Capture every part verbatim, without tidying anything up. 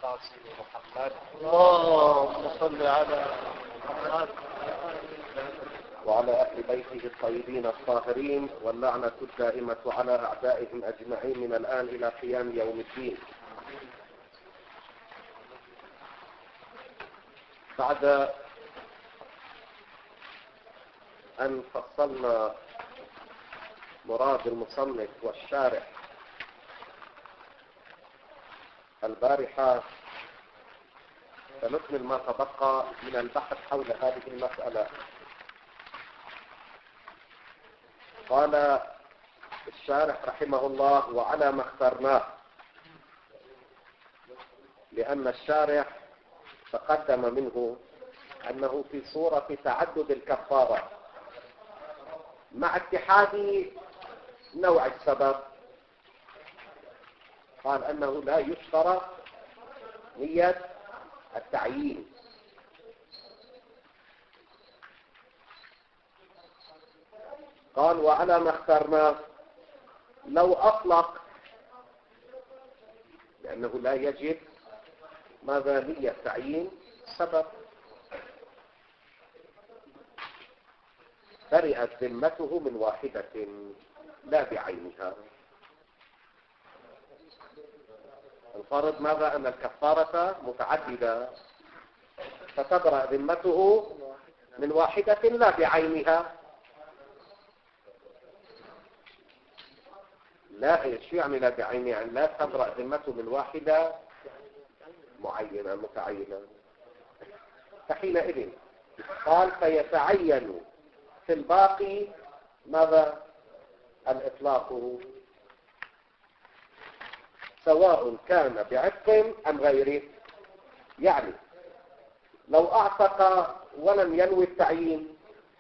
القاسم محمد اللهم صل على محمد وعلى أهل بيته الطيبين الطاهرين، واللعنة الدائمة على أعدائهم أجمعين من الآن إلى قيام يوم الدين. بعد أن فصلنا مراد المصنف والشارح البارحة، فنكمل ما تبقى من البحث حول هذه المسألة. قال الشارح رحمه الله: وعلى ما اخترناه، لأن الشارح تقدم منه أنه في صورة تعدد الكفارة مع اتحاد نوع السبب. قال أنه لا يشترط نية التعيين. قال: وعلى ما اخترناه، لو أطلق، لأنه لا يجب ماذا نية تعيين سبب، برئت ذمته من واحدة لا بعينها. الفرض ماذا؟ أن الكفارة متعددة، فتبرأ ذمته من واحدة لا بعينها. لا، شو يعني لا بعينها؟ يعني لا تبرأ ذمته من واحدة معينة متعينة. فحينئذ قال: فيتعين في الباقي ماذا؟ الإطلاق، سواء كان بعتق أم غيره. يعني لو أعتق ولم ينوي التعيين،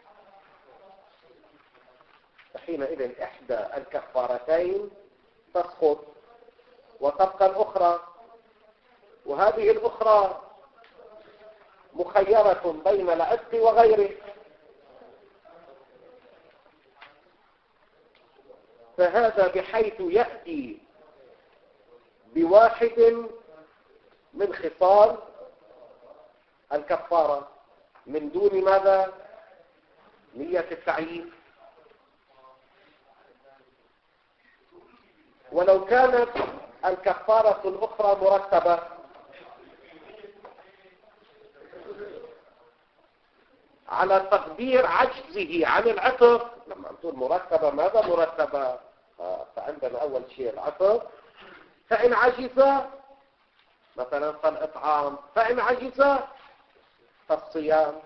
فحينئذ إحدى الكفارتين تسقط وتبقى الأخرى، وهذه الأخرى مخيرة بين العتق وغيره. فهذا بحيث يأتي بواحد من خصال الكفارة من دون ماذا؟ نية التعيين. ولو كانت الكفارة الأخرى مرتبة، على تقدير عجزه عن العتق. لما نقول مرتبة، ماذا مرتبة؟ آه فعندنا أول شيء العتق. فإن عجز مثلا فالإطعام، فإن عجز فالصيام.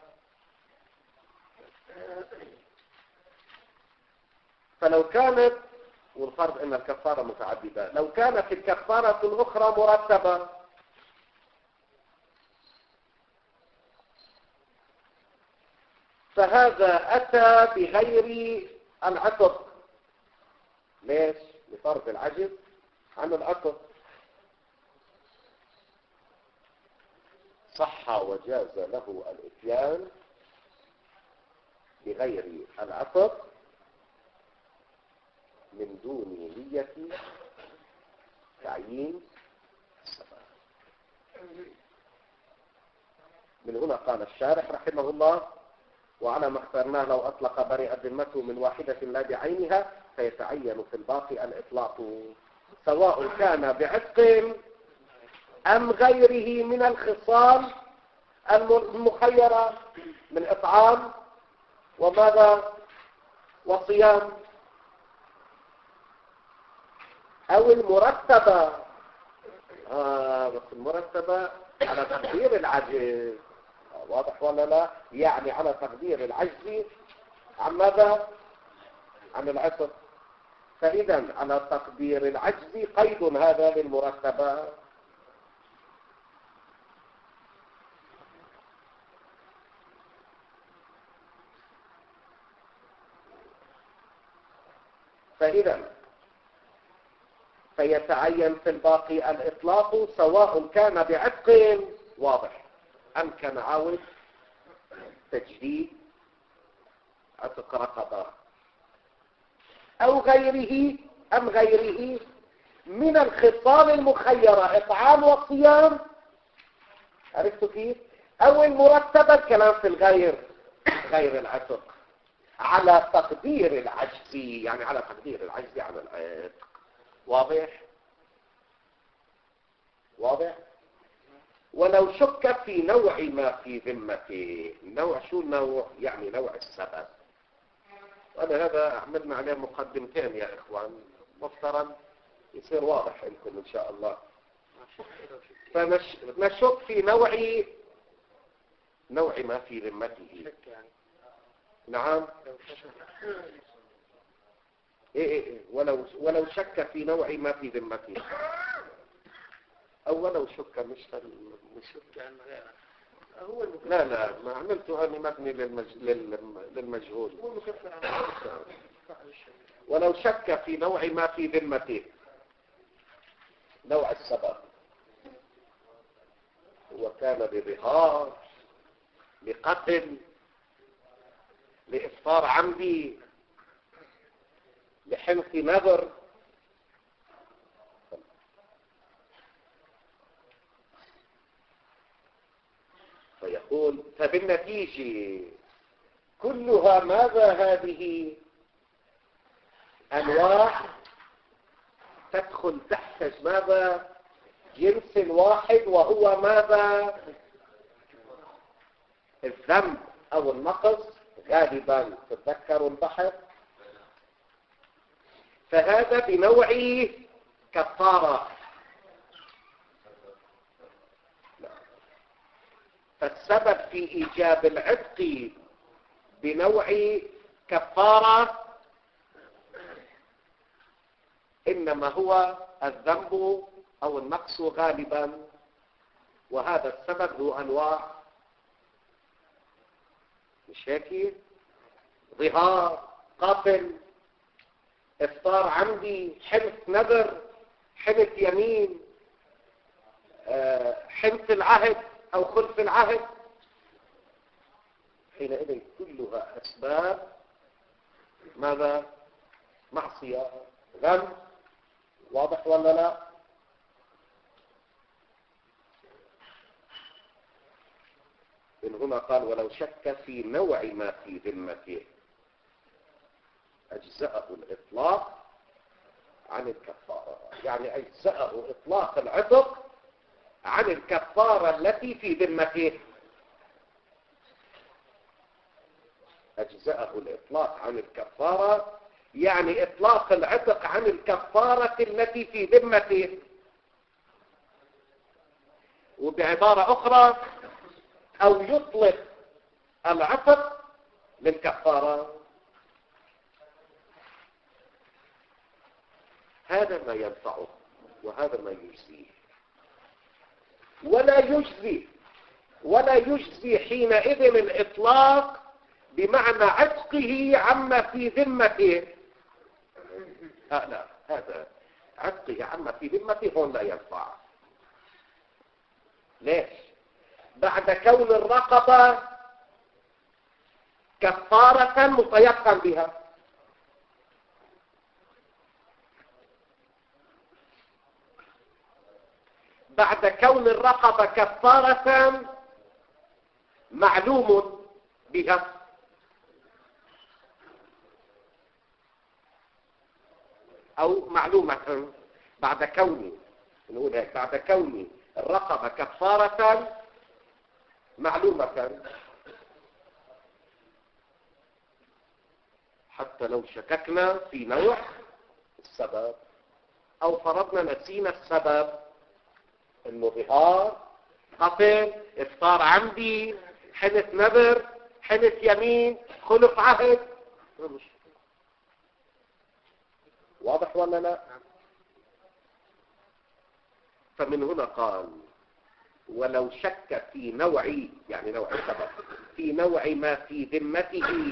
فلو كانت، والفرض أن الكفارة متعددة، لو كانت الكفارة الأخرى مرتبة، فهذا أتى بغير العتق. ليش؟ لفرض العجز عن العتق. صح وجاز له الإتيان بغير العتق من دون نية تعيين السبب. من هنا قال الشارح رحمه الله: وعلى ما اخترناه، لو أطلق برئت ذمته من واحدة لا بعينها، فيتعين في الباقي الإطلاق، سواء كان بعتق أم غيره من الخصال المخيرة من إطعام وماذا؟ وصيام، أو المرتبة. آه بس المرتبة على تقدير العجز، واضح ولا لا؟ يعني على تقدير العجز عن ماذا؟ عن العتق. فإذا على تقدير العجز قيد هذا للمرتبة. فإذا فيتعين في الباقي الإطلاق، سواء كان بعتق واضح أم كان عاوز تجديد عتق رقبة، أو غيره أم غيره من الخصال المخيرة، إطعام وصيام عرفتوا كيف؟ او المرتبة الكلام في الغير غير العتق على تقدير العجز، يعني على تقدير العجز عن العتق. واضح؟ واضح؟ ولو شك في نوع ما في ذمته. نوع شو النوع؟ يعني نوع السبب. وأنا هذا عملنا عليه مقدمتين يا إخوان، مفترض يصير واضح لكم إن شاء الله. فنشك في نوع نوع ما في ذمته. نعم. إيه إيه إيه. ولو ولو شك في نوع ما في ذمته، أو ولو شك مش مش شك عن غيره. هو لا لا ما عملته أنا مبني للمج... للمجهول. ولو شك في نوع ما في ذمته، نوع السبب، وكان بظهار، لقتل، لإفطار عمدي، لحنث نذر، فيقول فبالنتيجة كلها ماذا؟ هذه أنواع تدخل تحت ماذا؟ جنس واحد، وهو ماذا؟ الذنب أو النقص. غالبا تتذكروا البحث. فهذا بنوع كفارة. فالسبب في إيجاب العتق بنوع كفارة إنما هو الذنب أو النقص غالبا، وهذا السبب له أنواع، مش هيك؟ ظهار، قتل، إفطار عمدي، حنث نذر، حنث يمين، حنث العهد أو خلف العهد. حينئذ كلها أسباب ماذا؟ معصية، ذنب. واضح ولا لا؟ من هنا قال ولو شك في نوع ما في ذمته أجزأه الإطلاق عن الكفارة. يعني أجزأه إطلاق العتق عن الكفارة التي في ذمته. أجزأه الإطلاق عن الكفارة يعني إطلاق العتق عن الكفارة التي في ذمته. وبعبارة أخرى أو يطلق العتق للكفارة. هذا ما ينفعه وهذا ما يجزيه. ولا يجزي ولا يجزي حينئذ الإطلاق بمعنى عتقه عما في ذمته. لا لا، هذا عتقه عما في ذمته هون لا ينفع. ليش؟ بعد كون الرقبة كفارة متيقن بها. بعد كون الرقبة كفارة معلوم بها. أو معلومة. بعد كوني نقول هيك، بعد كوني الرقبة كفارة معلومة. حتى لو شككنا في نوع السبب أو فرضنا نسينا السبب، انه ظهار، قتل، افطار عمدي، حنث نذر، حنث يمين، خلف عهد. واضح ولا لا؟ فمن هنا قال ولو شك في نوع، يعني نوع السبب، في نوع ما في ذمته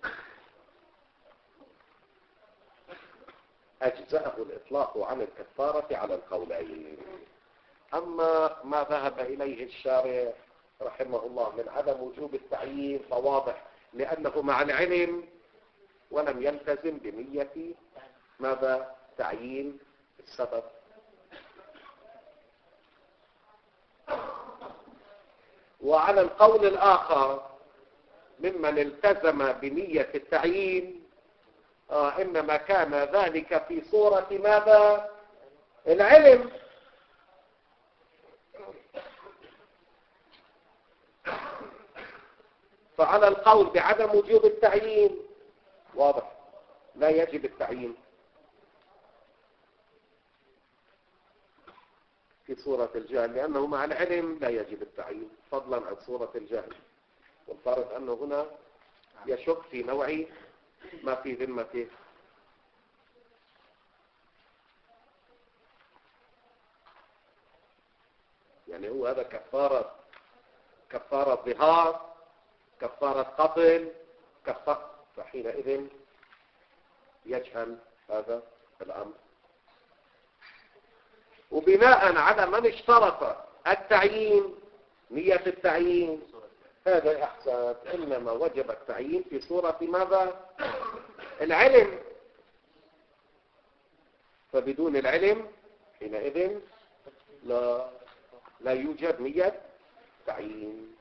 أجزأه الإطلاق عن الكفارة على القولين. أما ما ذهب إليه الشارع رحمه الله من عدم وجوب التعيين فواضح، لأنه مع العلم ولم يلتزم بنية ماذا؟ تعيين السبب. وعلى القول الآخر ممن التزم بنية التعيين آه إنما كان ذلك في صورة ماذا؟ العلم. فعلى القول بعدم وجوب التعيين واضح لا يجب التعيين في صورة الجهل، لأنه مع العلم لا يجب التعيين فضلا عن صورة الجهل. والفرق أنه هنا يشك في نوع ما في ذمته. يعني هو هذا كفارة كفارة ظهار، كفارة قتل، كفارة، فحينئذ يجهل هذا الأمر. وبناء على من اشترط التعيين نية التعيين هذا يحسب إنما وجب التعيين في صورة ماذا؟ العلم. فبدون العلم حينئذ لا لا يوجد نية تعيين.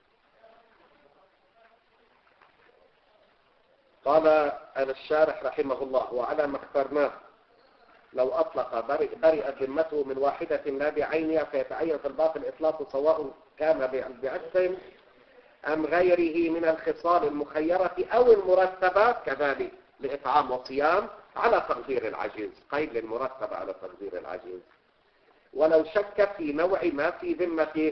قال الشارح رحمه الله وعلى ما اخترناه لو أطلق برئ, برئ ذمته من واحدة لا بعينها فيتعين في الباطل إطلاق سواء كان بعكس أم غيره من الخصال المخيرة أو المرتبة كذلك لإطعام وصيام على تقدير العجز، قيد للمرتبة على تقدير العجز. ولو شك في نوع ما في ذمته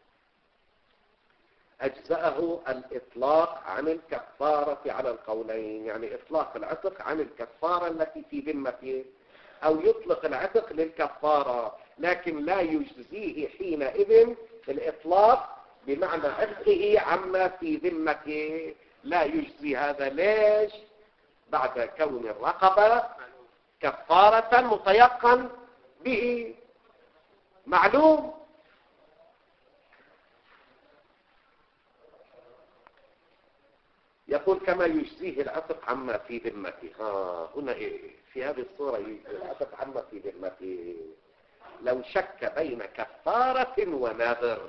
أجزأه الإطلاق عن الكفارة على القولين، يعني إطلاق العتق عن الكفارة التي في ذمته، أو يطلق العتق للكفارة لكن لا يجزيه حينئذ الإطلاق بمعنى عتقه عما في ذمته، لا يجزي هذا. ليش؟ بعد كون الرقبة كفارة متيقن به معلوم. يقول كما يجزيه العتق عما في ذمته. ها هنا إيه؟ في هذه الصورة يجزي العتق عما في ذمته لو شك بين كفارة ونذر.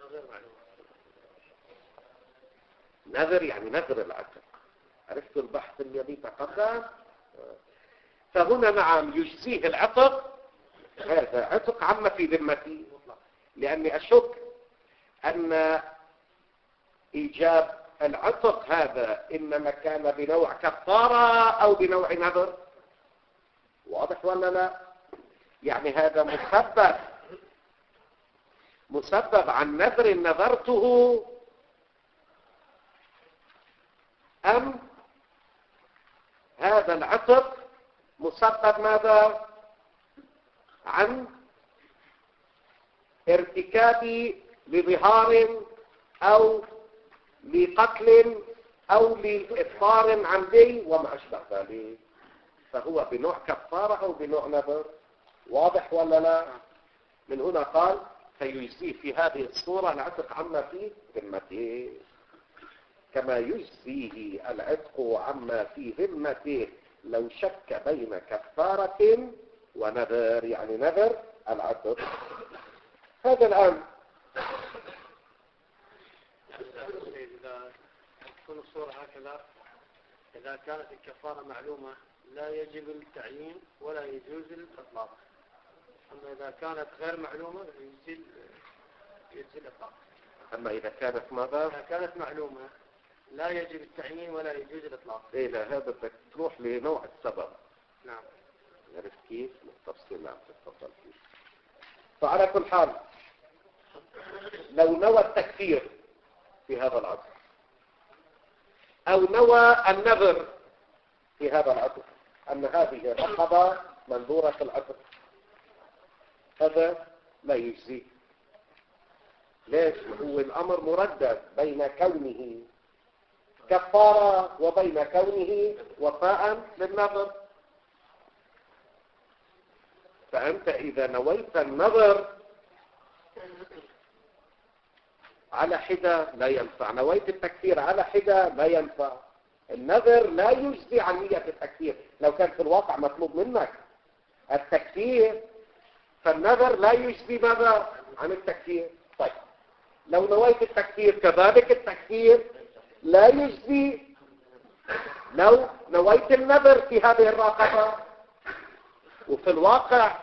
نذر يعني نذر العتق، عرفت البحث الذي تقدم؟ فهنا نعم يجزيه العتق، هذا عتق عما في ذمته، لأني أشك أن إيجاب العتق هذا إنما كان بنوع كفارة أو بنوع نذر. واضح ولا لا؟ يعني هذا مسبب مسبب عن نذر نذرته أم هذا العتق مسبب ماذا؟ عن ارتكاب لظهار أو لقتل أو لإفطار عمدي وما أشبه ذلك، فهو بنوع كفارة أو بنوع نذر. واضح ولا لا؟ من هنا قال فيجزي في هذه الصورة العتق عما في ذمته كما يجزيه العتق عما في ذمته لو شك بين كفارة ونذر، يعني نذر العتق. هذا الآن إذا تكون الصورة هكذا، إذا كانت الكفارة معلومة لا يجب التعيين ولا يجوز الإطلاق. أما إذا كانت غير معلومة يجوز يجوز الإطلاق. أما إذا كانت ماذا؟ إذا كانت معلومة لا يجب التعيين ولا يجوز الإطلاق. إيه لا، هذا بدك تروح لنوع السبب. نعم. عرفت كيف؟ التفصيل نعم تتفضل فيه. فعلى كل حال لو نوى التكفير في هذا العصر أو نوى النذر في هذا العصر أن هذه الرقبة منذورة في العصر، هذا لا يجزي. ليش؟ هو الأمر مردد بين كونه كفارة وبين كونه وفاء للنذر. فأنت إذا نويت النذر على حدة لا ينفع، نويت التكفير على حدة لا ينفع. النذر لا يجزي عن نية التكفير. لو كان في الواقع مطلوب منك التكفير فالنذر لا يجزي ماذا عن التكفير. طيب لو نويت التكفير كذلك التكفير لا يجزي لو نويت النذر في هذه الراقبة. وفي الواقع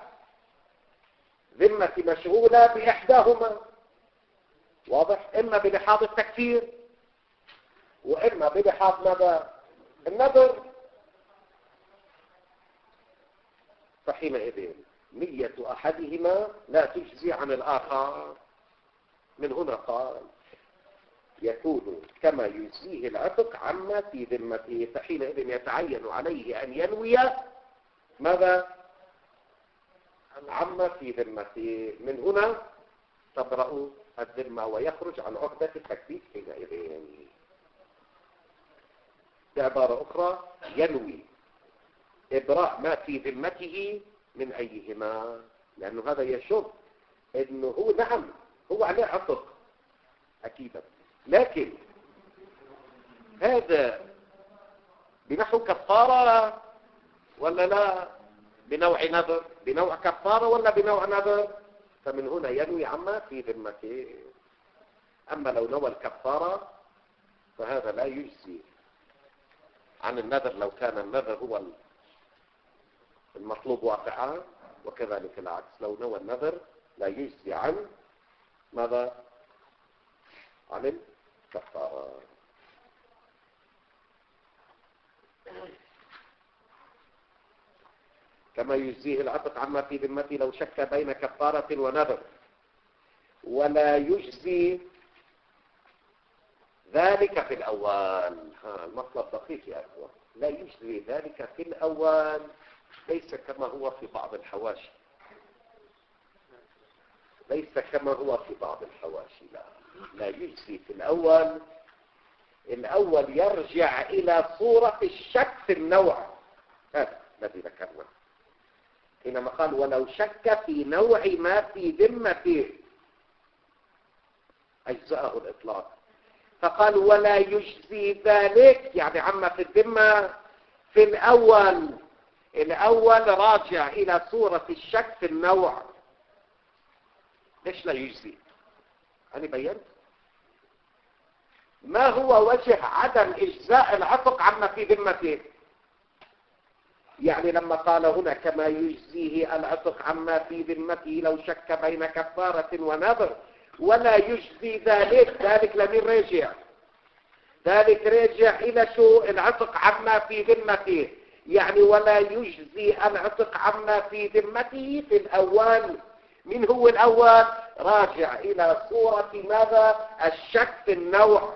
ذمتي مشغولة بإحداهما، واضح، إما بلحاظ التكفير وإما بلحاظ ماذا؟ النذر. فحينئذ نية أحدهما لا تجزي عن الآخر. من هنا قال يكون كما يجزيه العتق عما في ذمته، فحينئذ يتعين عليه أن ينوي ماذا؟ عما في ذمته. من هنا تبرأ الذمة ويخرج عن عقدة التكليف حينئذ. بعبارة أخرى ينوي إبراء ما في ذمته من أيهما، لأنه هذا يشب أنه هو نعم هو عليه عتق أكيدا، لكن هذا بنحو كفارة ولا لا؟ بنوع نذر، بنوع كفارة ولا بنوع نذر؟ فمن هنا ينوي عما في ذمته. أما لو نوى الكفارة فهذا لا يجزي عن النذر لو كان النذر هو المطلوب واقعا، وكذلك العكس لو نوى النذر لا يجزي عن ماذا؟ عن الكفارة. كما يجزيه العتق عما في ذمته لو شك بين كفارة ونذر، ولا يجزي ذلك في الأول. ها المطلب دقيق يا أخوة، لا يجزي ذلك في الأول، ليس كما هو في بعض الحواشي، ليس كما هو في بعض الحواشي، لا لا يجزي في الأول. الأول يرجع إلى صورة الشك في النوع، هذا الذي ذكرنا حينما قال ولو شك في نوع ما في ذمته أجزاءه الإطلاق، فقال ولا يجزي ذلك يعني عما في الذمة في الأول. الأول راجع إلى صورة الشك في النوع. ليش لا يجزي؟ أنا بينت ما هو وجه عدم إجزاء العتق عما في ذمته. يعني لما قال هنا كما يجزيه العتق عما في ذمته لو شك بين كفارة ونذر ولا يجزي ذلك، ذلك لمن راجع؟ ذلك راجع إلى شو؟ العتق عما في ذمته. يعني ولا يجزي العتق عما في ذمته في الأول. من هو الأول؟ راجع إلى صورة ماذا؟ الشك في النوع.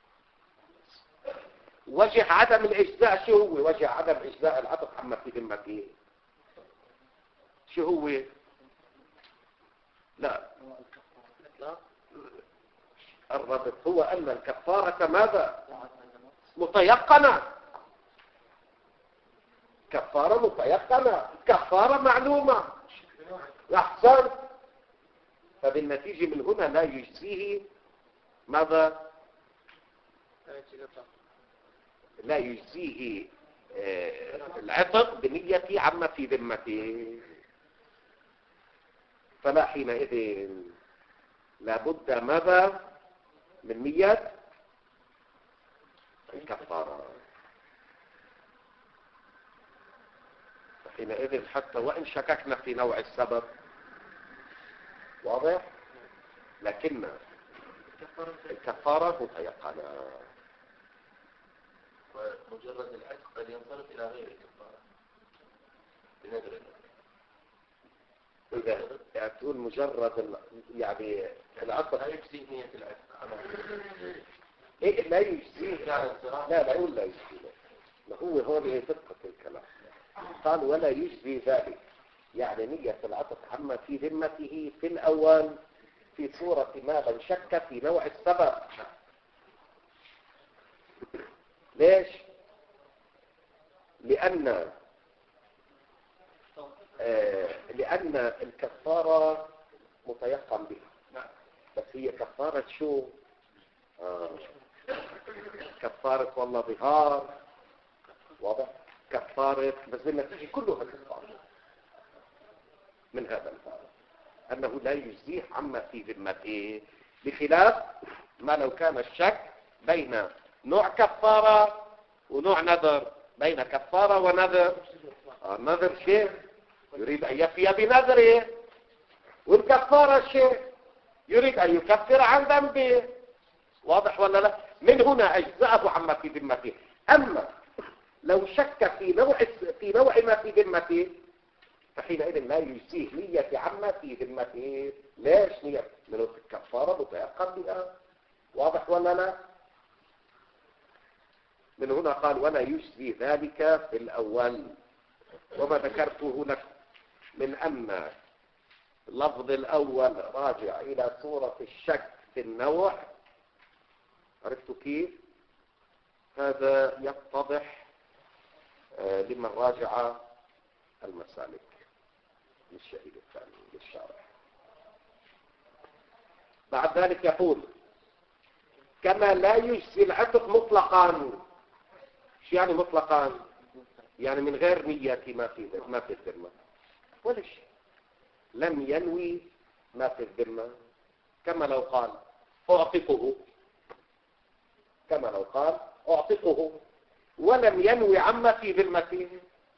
وجه عدم الإجزاء شو هو؟ وجه عدم إجزاء العتق عما في ذمته شو هو؟ لا لا الربط هو أن الكفارة ماذا؟ متيقنة. كفارة متيقنة، كفارة معلومة. أحسن. فبالنتيجة من هنا لا يجزيه ماذا؟ لا يجزيه العتق بنية عما في ذمته. فلا حينئذ لابد ماذا؟ من نية الكفارة. حينئذ حتى وإن شككنا في نوع السبب واضح، لكن الكفارة متيقنة. ومجرد العتق قد ينصرف إلى غير الكفارة بنذر. إذا تقول مجرد يعني العتق لا يجزي نية العتق. إيه لا يجزي؟ لا لا يقول لا يجزي. ما هو هون دقة الكلام. قال ولا يجزي ذلك يعني نية العتق عما في ذمته في الأول في صورة ما من شك في نوع السبب. ليش؟ لأن آه لأن الكفارة متيقن بها، بس هي كفارة شو؟ آه كفارة والله ظهار، واضح؟ كفارة بس بالنتيجة كلها كفارة. من هذا الباب أنه لا يجزيه عما في ذمته بخلاف ما لو كان الشك بين نوع كفارة ونوع نذر، بين كفارة ونذر. النذر شيء يريد أن يفي بنذره، والكفارة شيء يريد أن يكفر عن ذنبه. واضح ولا لا؟ من هنا أجزأه عما في ذمته. أما لو شك في نوع في نوع ما في ذمته فحينئذ لا يجزيه نية عما في ذمته. ليش نية؟ من الكفارة متيقن بها. واضح ولا لا؟ من هنا قال ولا يجزي ذلك في الأول. وما ذكرته لك من أن اللفظ الأول راجع إلى صورة الشك في النوع، عرفتوا كيف؟ هذا يتضح لمن راجع المسالك للشهيد الثاني للشارح. بعد ذلك يقول كما لا يجزي العتق مطلقا. شو يعني مطلقا؟ يعني من غير نية ما في ما في الذمة ولا شيء، لم ينوي ما في الذمة. كما لو قال أعتقه، كما لو قال أعتقه ولم ينوي عما في ذمته.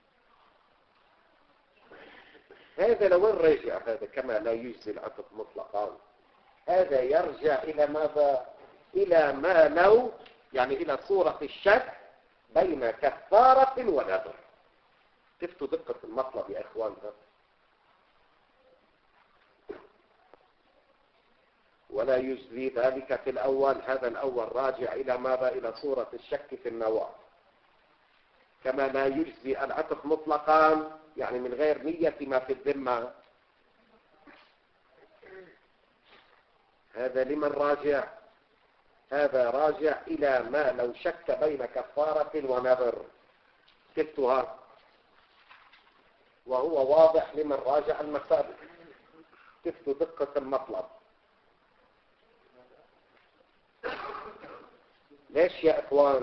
هذا لو رجع هذا كما لا يجزي العتق مطلقا، هذا يرجع إلى ماذا؟ إلى ما لو، يعني إلى صورة الشك بين كفارة ونذر. شفتوا دقة المطلب يا إخواننا؟ ولا يجزي ذلك في الأول، هذا الأول راجع إلى ماذا؟ إلى صورة الشك في النوع. كما لا يجزي العتق مطلقا يعني من غير نية ما في الذمة. هذا لمن راجع؟ هذا راجع إلى ما لو شك بين كفارة ونذر. كتبتها وهو واضح لمن راجع المسابق. كتبتوا دقة المطلب. ليش يا إخوان؟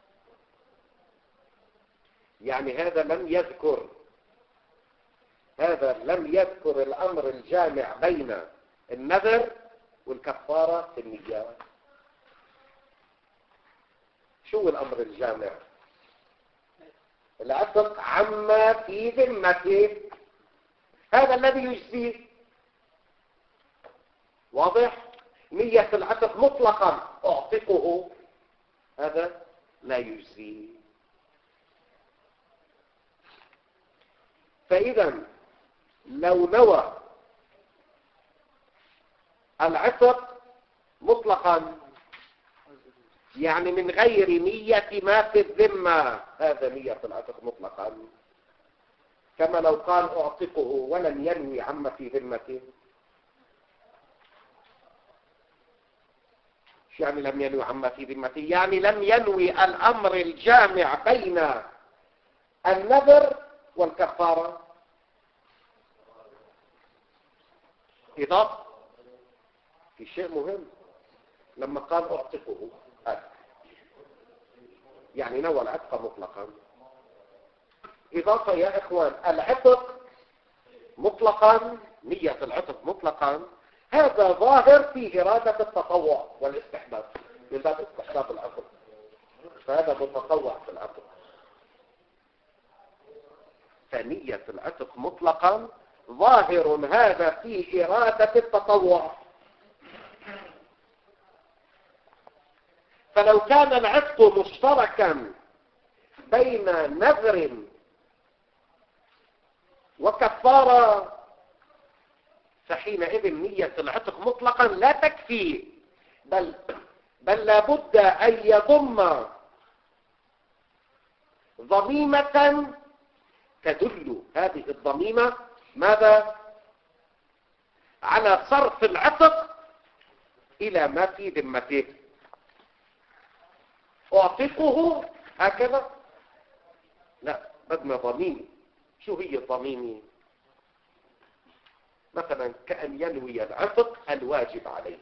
يعني هذا لم يذكر هذا لم يذكر الأمر الجامع بين النذر والكفارة في النية. شو الأمر الجامع؟ العتق عما في ذمته، هذا الذي يجزيه. واضح؟ نية العتق مطلقا أعتقه، هذا لا يجزي. فإذا لو نوى العتق مطلقا يعني من غير نية ما في الذمة، هذا نية العتق مطلقا. كما لو قال أعتقه ولم ينوي عما في ذمته. شو يعني لم ينوي عما في ذمته؟ يعني لم ينوي الأمر الجامع بين النذر والكفارة. إضافة في شيء مهم لما قال أعتقه، يعني نوى العتق مطلقا. إضافة يا إخوان، العتق مطلقا، نية العتق مطلقا، هذا ظاهر في إرادة التطوع والاستحباب من باب استحباب العتق، فهذا متطوع في العتق. فنية العتق مطلقا ظاهر هذا في إرادة التطوع. فلو كان العتق مشتركا بين نذر وكفارة فحينئذ نية العتق مطلقا لا تكفي، بل بل لابد أن يضم ضميمة تدل هذه الضميمة ماذا؟ على صرف العتق إلى ما في ذمته. أعتقه هكذا؟ لا، بدنا ضميمة. شو هي الضميمة؟ مثلا كأن ينوي العتق الواجب عليه،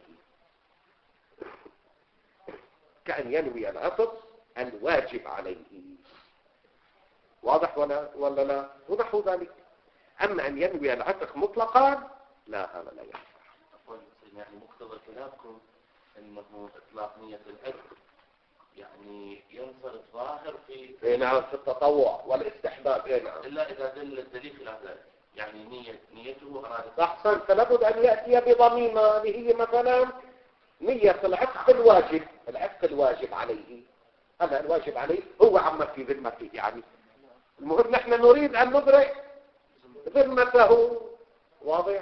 كأن ينوي العتق الواجب عليه. واضح ولا ولا لا؟ ونحو ذلك. أما أن ينوي العتق مطلقا لا، هذا لا ينفع. يعني مقتضى كلامكم انه اطلاق نية العتق يعني ينصرف ظاهر في اي نعم في التطوع والاستحباب. اي نعم الا اذا دل الدليل على ذلك، يعني نية نيته ارادت. احسن، فلابد ان ياتي بضميمه اللي هي مثلا نية العتق الواجب، العتق الواجب عليه، هذا الواجب عليه هو عما في ذمته. يعني المهم نحن نريد ان ندرك ذمته، واضح؟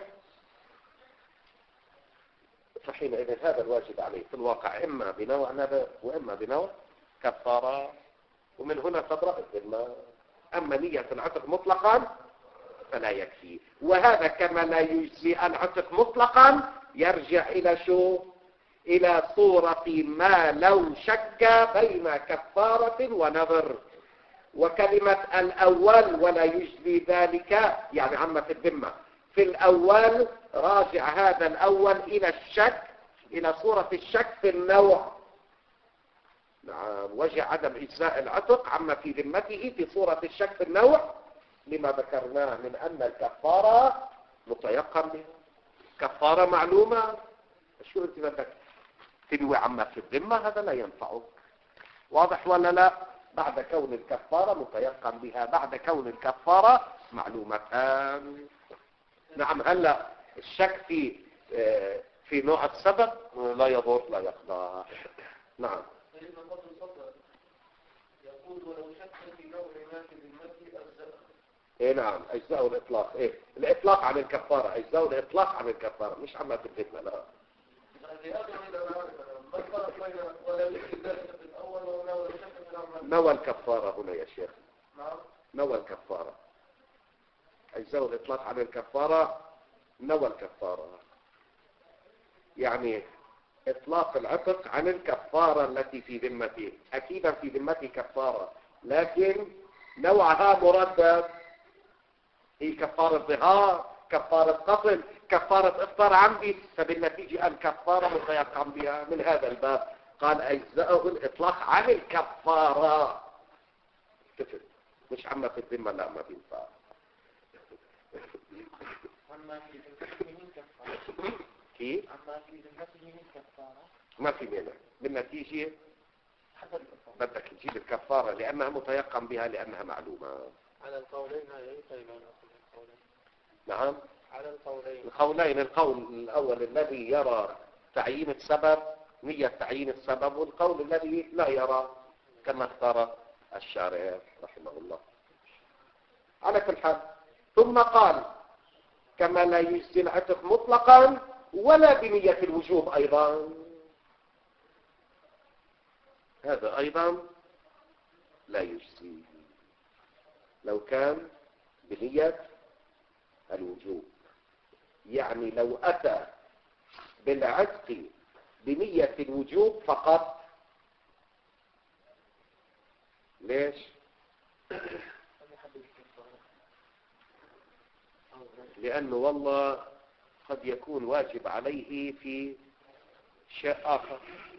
فحينئذ هذا الواجب عليه في الواقع اما بنوع نذر واما بنوع كفاره، ومن هنا تبرأ الذمه. اما نية العتق مطلقا فلا يكفي، وهذا كما لا يجزي العتق مطلقا يرجع الى شو؟ الى صورة ما لو شك بين كفارة ونذر. وكلمة الاول ولا يجزي ذلك يعني عامة الذمة، في الاول راجع هذا الاول الى الشك، الى صورة الشك في النوع. نعم، وجه عدم اجزاء العتق عما في ذمته في صورة الشك في النوع لما ذكرناه من ان الكفارة متيقن بها، كفارة معلومة. شو انت بدك تنوي عما في الذمة؟ هذا لا ينفعك، واضح ولا لا؟ بعد كون الكفارة متيقن بها، بعد كون الكفارة معلومتان. نعم، هلا الشك في في نوع السبب لا يضر لا يقضى. نعم. يقول ولو شك في نوع ما في ذمته أجزاء. ايه نعم، اجزاء الاطلاق. ايه الاطلاق عن الكفارة، اجزاء الاطلاق عن الكفارة، مش عما في الذمة. لا نوى الكفارة هنا يا شيخ، نوى الكفارة. أجزاء الإطلاق عن الكفارة نوى الكفارة، يعني إطلاق العتق عن الكفارة التي في ذمته. أكيدا في ذمته كفارة، لكن نوعها مردد، هي كفارة ظهار، كفارة قتل، كفارة إفطار عمدي، فبالنتيجة الكفارة متيقن بها. من هذا الباب قال أجزاءه الإطلاق عن الكفارة، مش عما في الذمة. لا ما بينفع. أما في ذمته من كفارة كيف؟ أما في ذمته من كفارة ما في مانع. بالنتيجة بدك تجيب الكفارة لأنها متيقن بها، لأنها معلومة. على القولين هذه تقريبا. نعم على القولين. القولين، القول الأول الذي يرى تعيين السبب، نية تعيين السبب، والقول الذي لا يرى كما اختار الشارع رحمه الله. على كل حال، ثم قال كما لا يجزي العتق مطلقا ولا بنية الوجوب أيضا. هذا أيضا لا يجزي لو كان بنية الوجوب. يعني لو أتى بالعتق بنية الوجوب فقط، ليش؟ لأنه والله قد يكون واجب عليه في شيء آخر،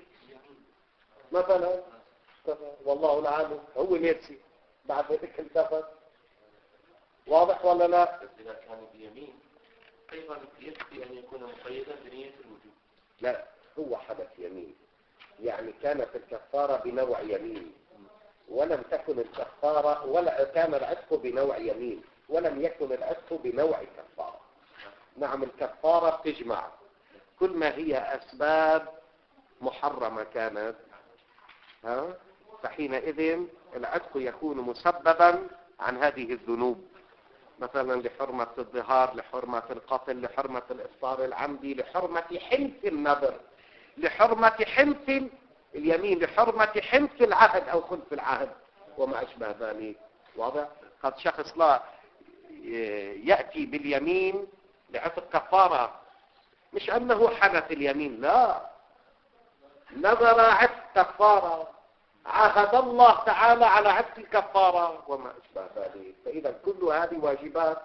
مثلا والله العالم هو نفسي بعد ذلك التفت. واضح ولا لا؟ إذا كان بيمين أيضا يكفي أن يكون مقيدا بنية الوجوب. لا، هو حدث يمين، يعني كانت الكفارة بنوع يمين ولم تكن الكفارة، ولا كان العتق بنوع يمين ولم يكن العتق بنوع كفارة. نعم، الكفارة تجمع كل ما هي أسباب محرمة كانت، ها؟ فحينئذ العتق يكون مسببا عن هذه الذنوب، مثلا لحرمة الظهار، لحرمة القتل، لحرمة الإفطار العمدي، لحرمة حنث النذر، لحرمة حنث اليمين، لحرمة حنث العهد أو خلف العهد وما أشبه ذلك. واضح؟ قد شخص لا يأتي باليمين لعتق كفارة، مش أنه حدث اليمين، لا، نذر عتق كفارة، عاهد الله تعالى على عتق الكفارة وما أشبه ذلك. فإذا كل هذه واجبات.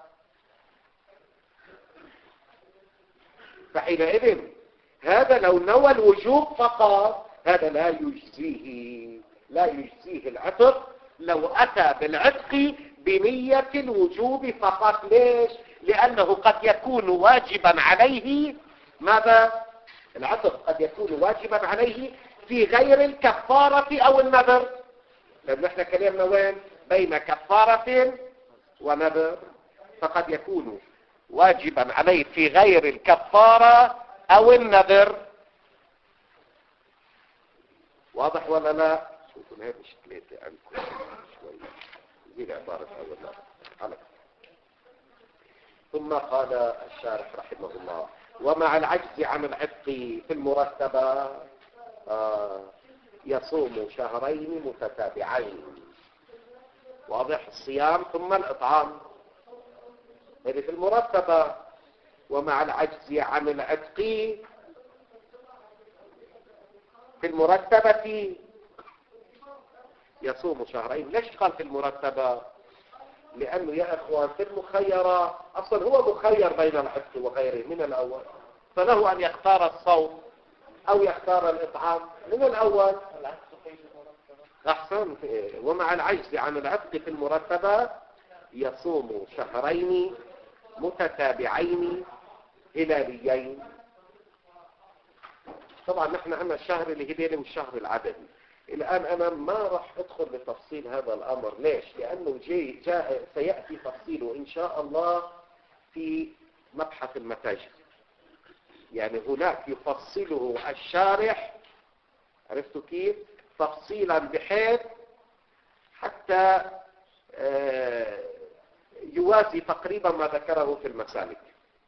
فحينئذ هذا لو نوى الوجوب فقط هذا لا يجزيه، لا يجزيه العتق لو أتى بالعتق بنية الوجوب فقط. ليش؟ لأنه قد يكون واجبا عليه ماذا؟ العتق قد يكون واجبا عليه في غير الكفارة أو النذر، لأن احنا كلامنا وين؟ بين كفارة ونذر، فقد يكون واجبا عليه في غير الكفارة أو النذر. واضح ولا لا؟ شوفوا هذه مشكلتي عندكم شوي، زي عبارة أولا على. ثم قال الشارح رحمه الله: ومع العجز عن العتق في المرتبة آه يصوم شهرين متتابعين. واضح؟ الصيام ثم الإطعام، هذه في المرتبة. ومع العجز عن العتق في المرتبة يصوم شهرين. ليش قال في المرتبة؟ لأنه يا أخوان في المخيرة أصلا هو مخير بين العتق وغيره من الأول، فله أن يختار الصوم أو يختار الإطعام من الأول. أحسن. ومع العجز عن العتق في المرتبة يصوم شهرين متتابعين هلاليين. طبعا نحن عندنا الشهر الهلالي والشهر العددي. الآن أنا ما راح أدخل بتفصيل هذا الأمر. ليش؟ لأنه جاي جاء سيأتي تفصيله إن شاء الله في مبحث المتاجر. يعني هناك يفصله الشارح، عرفتوا كيف؟ تفصيلا بحيث حتى يوازي تقريبا ما ذكره في المسالك.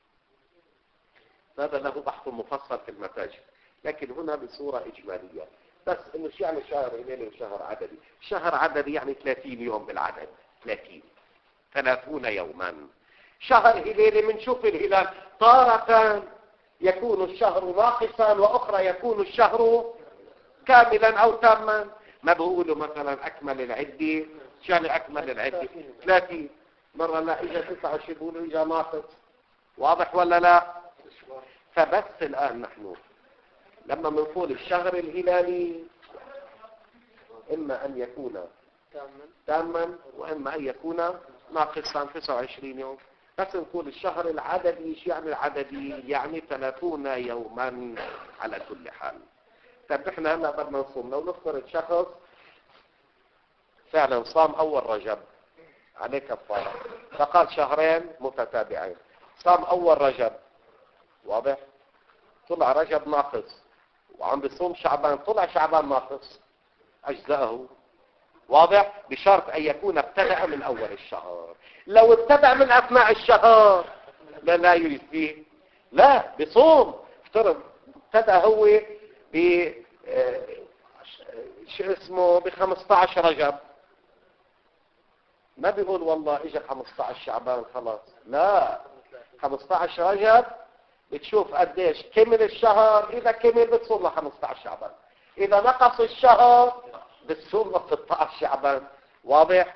هذا له بحث مفصل في المتاجر، لكن هنا بصورة إجمالية. بس إنه شو يعني شهر هلالي وشهر عددي؟ شهر عددي يعني ثلاثين يوم بالعدد، ثلاثين ثلاثون يوما. شهر هلالي منشوف الهلال تارة يكون الشهر ناقصا وأخرى يكون الشهر كاملا أو تاما. ما بقولوا مثلا أكمل العدة، شو يعني أكمل العدة؟ ثلاثين. مرة لا إجا تسعة وعشرين بقولوا إجا ناقص. واضح ولا لا؟ فبس الآن نحن لما بنقول الشهر الهلالي إما أن يكون تاما وإما أن يكون ناقصا تسعة وعشرين يوم. بس نقول الشهر العددي، شو يعني العددي؟ يعني ثلاثون يوما على كل حال. طيب احنا هلا بدنا نصوم. لو نفترض شخص فعلا صام أول رجب عليه كفارة، فقال شهرين متتابعين. صام أول رجب، واضح؟ طلع رجب ناقص وعم بيصوم شعبان، طلع شعبان ناقص، أجزاءه. واضح؟ بشرط أن يكون ابتدأ من أول الشهر. لو ابتدأ من أثناء الشهر لا لا يجزيه، لا بصوم. افترض ابتدأ هو ب شو اسمه ب خمسة عشر رجب، ما بيقول والله اجى خمسة عشر شعبان خلاص، لا، خمسة عشر رجب بتشوف قديش كمل الشهر. اذا كمل بتصوم ل خمسة عشر شعبان، اذا نقص الشهر بتصوم ل ستة عشر شعبان. واضح؟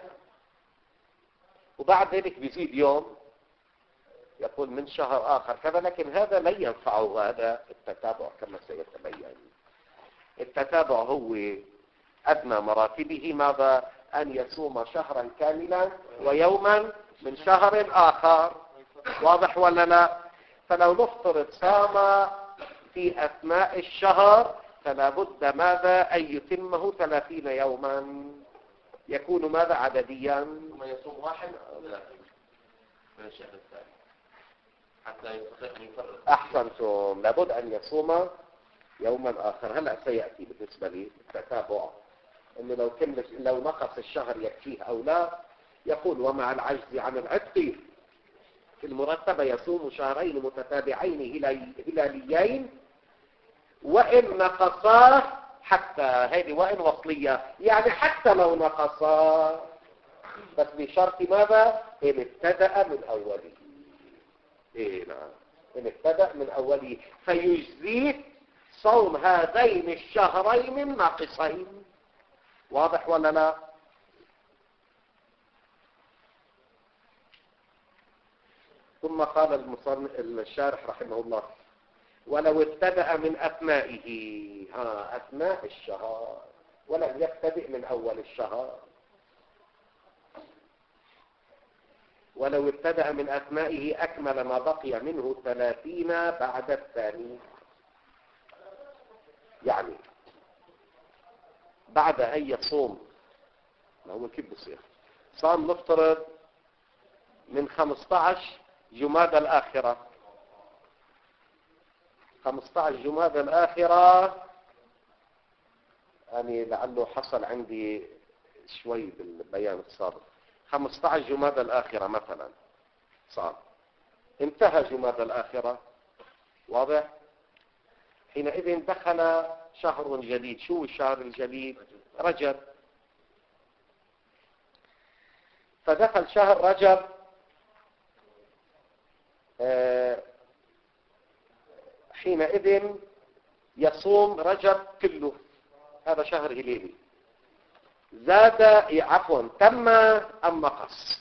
وبعد ذلك بيزيد يوم، يقول من شهر اخر كذا، لكن هذا لا ينفعه هذا التتابع كما سيتبين. التتابع هو ادنى مراتبه ماذا؟ ان يصوم شهرا كاملا ويوما من شهر اخر. واضح ولا لا؟ فلو نفترض صام في أثناء الشهر فلا بد ماذا؟ أن يتمه ثلاثين يوما، يكون ماذا؟ عدديا. ثم يصوم واحد من الشهر الثاني حتى يستطيع أن يفرق. أحسنتم، لابد أن يصوم يوما آخر. هلأ سيأتي بالنسبة لي التتابع إنه لو كمل لو نقص الشهر يكفيه أو لا. يقول: ومع العجز عن العتق في المرتبة يصوم شهرين متتابعين هلاليين وإن نقصا، حتى هذه وإن وصلية، يعني حتى لو نقصا، بس بشرط ماذا؟ إن ابتدأ من أوله. إيه نعم، إن ابتدأ من أوله فيجزيه صوم هذين الشهرين الناقصين. واضح ولا لا؟ ثم قال المصنف الشارح رحمه الله: ولو ابتدأ من أثنائه، ها أثناء الشهر، ولم يبتدئ من أول الشهر. ولو ابتدأ من أثنائه أكمل ما بقي منه ثلاثين بعد الثاني. يعني بعد أن يصوم، ما هو كيف بصير؟ صام نفترض من خمسة عشر جمادى الآخرة، خمسة عشر جمادى الآخرة، يعني لعله حصل عندي شوي بالبيان السابق، خمسة عشر جمادى الآخرة مثلا صام، انتهى جمادى الآخرة، واضح؟ حينئذ دخل شهر جديد. شو الشهر الجديد؟ رجب. فدخل شهر رجب، حينئذ يصوم رجب كله، هذا شهر هليلي. زاد عفوا تم أم نقص؟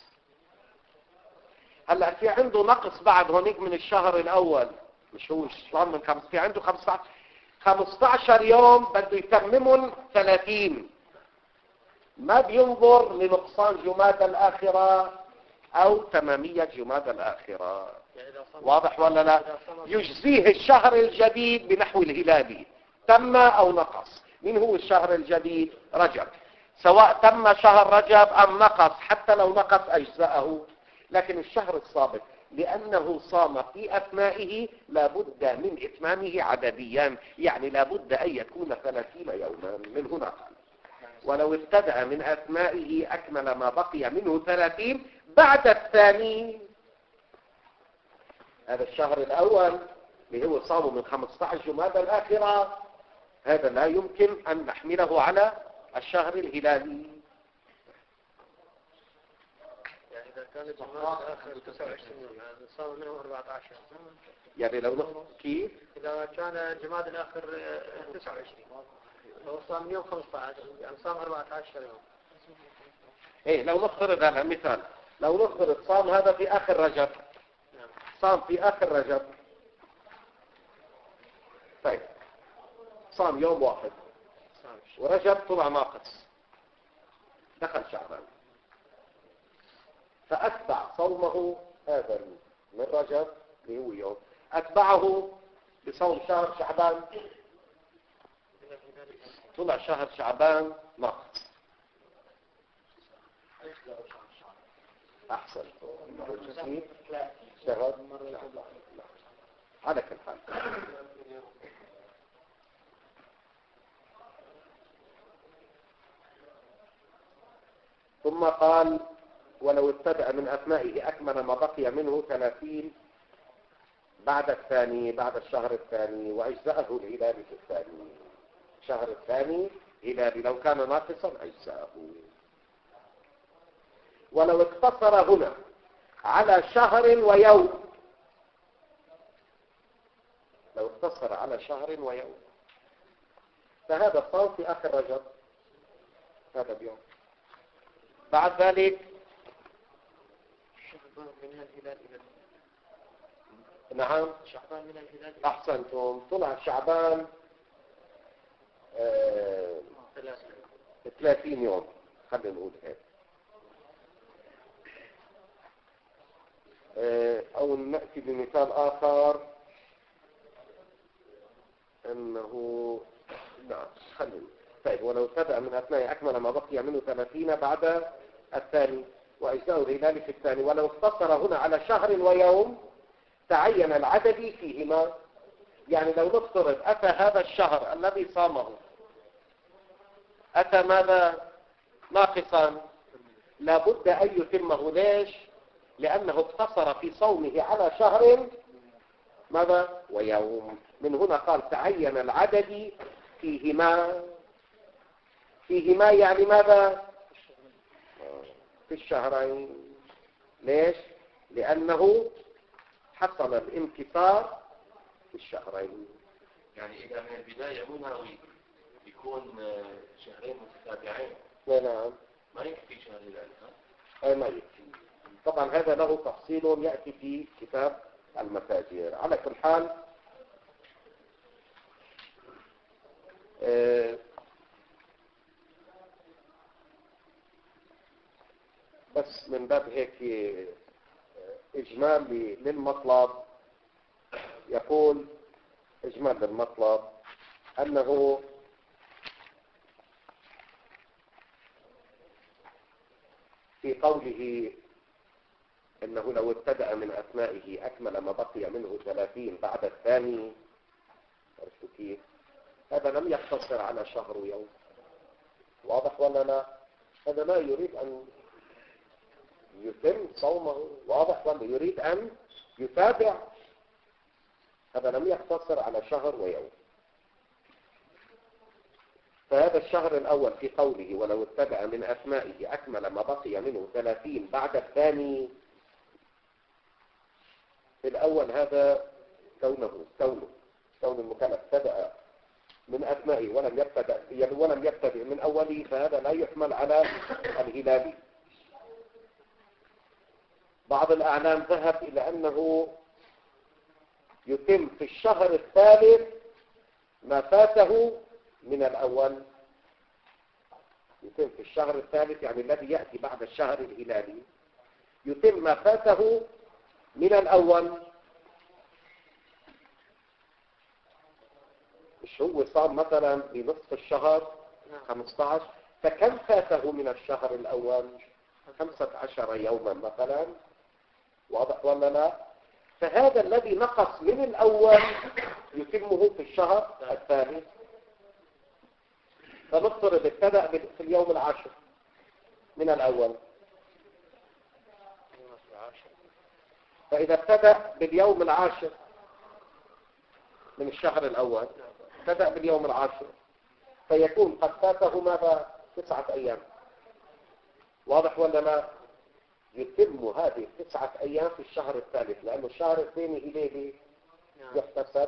هلا في عنده نقص بعد هونيك من الشهر الأول، مش هو صام من خمس، في عنده خمسة عشر يوم بده يتممهم ثلاثين، ما بينظر لنقصان جمادى الآخرة أو تمامية جمادى الآخرة. واضح ولا لا؟ يجزيه الشهر الجديد بنحو الهلالي، تم أو نقص. من هو الشهر الجديد؟ رجب. سواء تم شهر رجب أم نقص، حتى لو نقص أجزاءه. لكن الشهر السابق لأنه صام في أثنائه لابد من إتمامه عدديا، يعني لابد أن يكون ثلاثين يوما. من هنا قال ولو ابتدأ من أثنائه أكمل ما بقي منه ثلاثين بعد الثاني. هذا الشهر الأول اللي هو صامه من خمسة عشر جمادى الآخرة، هذا لا يمكن أن نحمله على الشهر الهلالي. يعني إذا كان جمادى الآخر تسعة وعشرين يوم، يعني صام منه أربعة عشر. يعني لو نقول كيف؟ إذا كان جمادى الآخر تسعة وعشرين، لو صام يوم خمسة عشر، يعني صام أربعة عشر يوم. إيه لو نفترض هذا مثال، لو نفترض صام هذا في آخر رجب، صام في آخر رجب، طيب صام يوم واحد ورجب طلع ناقص، دخل شعبان، فأتبع صومه هذا من رجب اللي هو يوم، أتبعه بصوم شهر شعبان، طلع شهر شعبان ناقص. أحسن شهر على كل حال. ثم قال ولو ابتدأ من أثنائه أكمل ما بقي منه ثلاثين بعد الثاني، بعد الشهر الثاني، وأجزأه الهلال في الثاني. الشهر الثاني هلالي، لو كان ناقصا أجزأه. ولو اقتصر هنا على شهر ويوم، لو اقتصر على شهر ويوم، فهذا الصوم في آخر رجب، هذا اليوم. بعد ذلك شعبان من الهلال إلى نعم شعبان من الهلال أحسنتم، طلع شعبان آه ثلاثين يوم، خلينا نقول هيك، آه أو نأتي بمثال آخر أنه نعم خلينا. طيب ولو ابتدأ من أثناء أكمل ما بقي منه ثلاثين بعد الثاني، وأجزاء الهلال في الثاني. ولو اقتصر هنا على شهر ويوم تعين العدد فيهما. يعني لو نفترض أتى هذا الشهر الذي صامه أتى ماذا؟ ناقصا، لابد أن يتمه. ليش؟ لأنه اقتصر في صومه على شهر ماذا؟ ويوم. من هنا قال تعين العدد فيهما. فيهما يعني ماذا؟ في الشهرين. ليش؟ لأنه حصل الانكسار في الشهرين. يعني إذا من البداية مو ناوي يكون شهرين متتابعين، نعم ما يكفي شهر ذلك. أي ما يكفي. طبعا هذا له تفصيل يأتي في كتاب المفاجير. على كل حال آه بس من باب هيك إجمال للمطلب، يقول إجمال للمطلب أنه في قوله إنه لو ابتدأ من أسمائه أكمل ما بقي منه ثلاثين بعد الثاني، عرفتوا كيف؟ هذا لم يقتصر على شهر ويوم. واضح ولا لا؟ هذا لا يريد أن يتم صومه، واضح ولا يريد أن يتابع. هذا لم يقتصر على شهر ويوم. فهذا الشهر الأول في قوله ولو ابتدأ من أسمائه أكمل ما بقي منه ثلاثين بعد الثاني، في الأول هذا كونه كونه كون المكلف ابتدأ من أسمائه ولم يبتدأ ولم يبتدئ من أوله، فهذا لا يحمل على الهلالي. بعض الأعلام ذهب إلى أنه يتم في الشهر الثالث ما فاته من الأول. يتم في الشهر الثالث يعني الذي يأتي بعد الشهر الهلالي يتم ما فاته من الأول. مش هو صار مثلا بنصف الشهر خمسة عشر، فكم فاته من الشهر الأول؟ خمسة عشر يوما مثلا. واضح ولا لا؟ فهذا الذي نقص من الأول يتمه في الشهر الثالث. فنفترض ابتدأ في اليوم العاشر من الأول، فإذا ابتدأ باليوم العاشر من الشهر الأول ابتدأ باليوم العاشر، فيكون قد فاته ماذا؟ تسعة أيام. واضح ولا لا؟ يتم هذه التسعة أيام في الشهر الثالث، لأنه الشهر الثاني إليه يحتسب.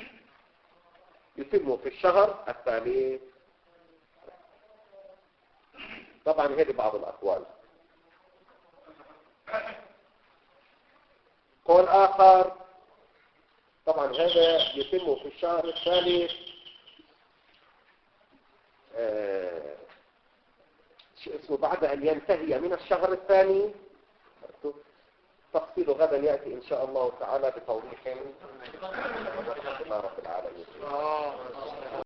يتم في الشهر الثالث. طبعا هذه بعض الأقوال. قول آخر طبعا هذا يتم في الشهر الثالث آه اسمه بعد أن ينتهي من الشهر الثاني. تفصيل غدا يأتي إن شاء الله تعالى بتوضيح. رب العالمين.